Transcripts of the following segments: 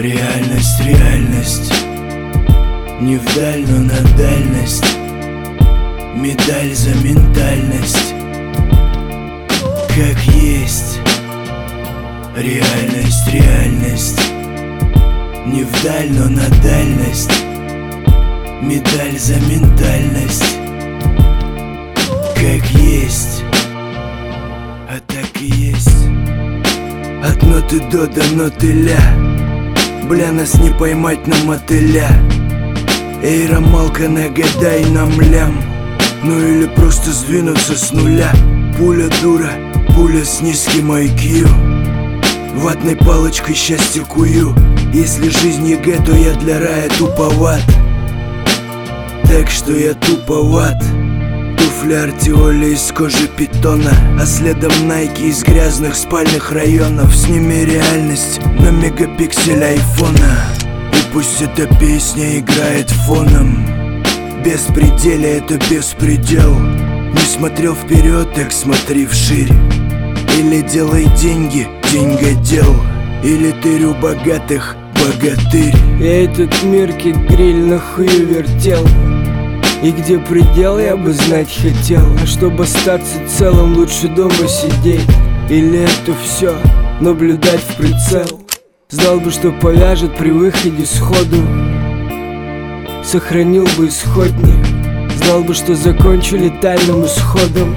Реальность, реальность, не вдаль, но на дальность. Медаль за ментальность, как есть. Реальность, реальность, не вдаль, но на дальность. Медаль за ментальность, как есть. А так и есть. От ноты до ноты ля. Бля, нас не поймать на мотыля. Эй, Ромалка, нагадай нам лям. Ну или просто сдвинуться с нуля. Пуля дура, пуля с низким IQ. Ватной палочкой счастье кую. Если жизнь ЕГЭ, то я для рая туповат. Так что я туповат. Туфли Артиоли из кожи питона, а следом Найки из грязных спальных районов. Сними реальность на мегапиксель айфона, и пусть эта песня играет фоном. Беспределие — это беспредел. Не смотрел вперед, так смотри вширь. Или делай деньги, деньгодел, или тырь у богатых, богатырь. Я этот мир как гриль на хую вертел, и где предел, я бы знать хотел. А чтобы остаться целым, лучше дома сидеть. Или это все наблюдать в прицел. Знал бы, что повяжет при выходе сходу, сохранил бы исходник. Знал бы, что закончу летальным исходом,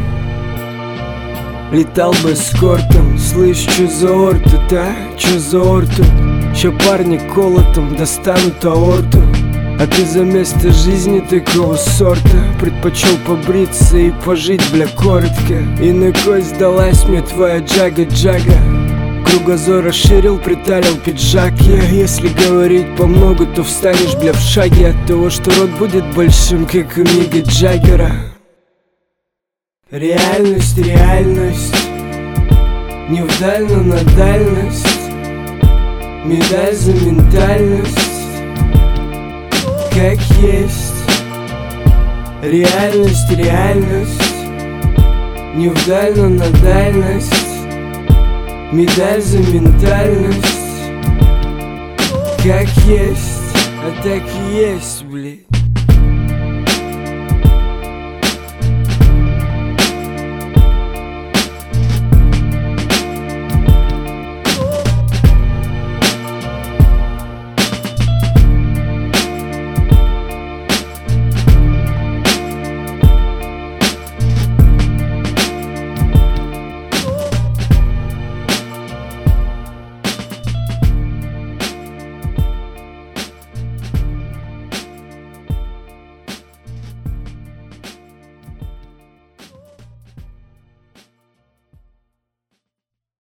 летал бы эскортом. Слышь, чё за орту, а? Чё за орту? Ща парни колотом достанут аорту. А ты за место жизни такого сорта предпочел побриться и пожить, бля, коротко. И на кость сдалась мне твоя джага-джага. Кругозор расширил, приталил пиджак. Если говорить помногу, то встанешь, бля, в шаге от того, что рот будет большим, как у Мига Джаггера. Реальность, реальность, не вдаль, но на дальность. Медаль за ментальность, как есть. Реальность, реальность, не вдаль, но на дальность. Медаль за ментальность, как есть. А так и есть, блин.